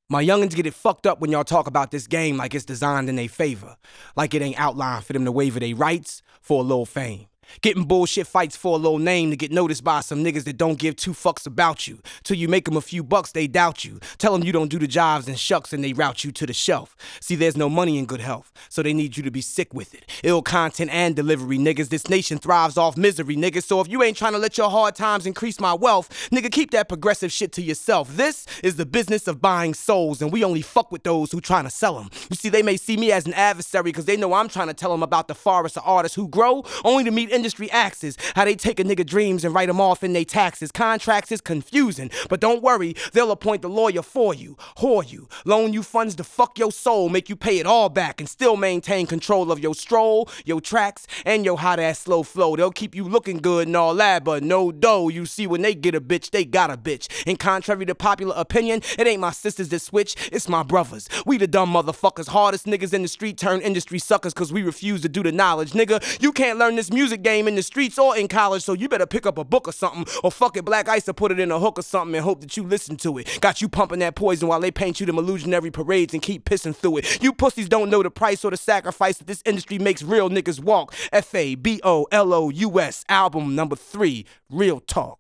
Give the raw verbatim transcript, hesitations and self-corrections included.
My youngins get it fucked up when y'all talk about this game like it's designed in their favor. Like it ain't outlined for them to waiver their rights for a little fame. Getting bullshit fights for a little name to get noticed by some niggas that don't give two fucks about you. Till you make them a few bucks, they doubt you. Tell them you don't do the jobs and shucks and they route you to the shelf. See, there's no money in good health, so they need you to be sick with it. Ill content and delivery, niggas. This nation thrives off misery, niggas. So if you ain't trying to let your hard times increase my wealth, nigga, keep that progressive shit to yourself. This is the business of buying souls, and we only fuck with those who trying to sell them. You see, they may see me as an adversary because they know I'm trying to tell them about the forest of artists who grow only to meet industry axes. How they take a nigga dreams and write them off in they taxes. Contracts is confusing, but don't worry, they'll appoint the lawyer for you, whore you, loan you funds to fuck your soul, make you pay it all back and still maintain control of your stroll, your tracks, and your hot ass slow flow. They'll keep you looking good and all that, but no dough. You see, when they get a bitch, they got a bitch. And contrary to popular opinion, it ain't my sisters that switch, it's my brothers. We the dumb motherfuckers, hardest niggas in the street turn industry suckers cause we refuse to do the knowledge. Nigga, you can't learn this music game in the streets or in college, so you better pick up a book or something, or fuck it, Black Ice or put it in a hook or something and hope that you listen to it. Got you pumping that poison while they paint you them illusionary parades and keep pissing through it. You pussies don't know the price or the sacrifice that this industry makes real niggas walk. F A B O L O U S, album number three, Real Talk.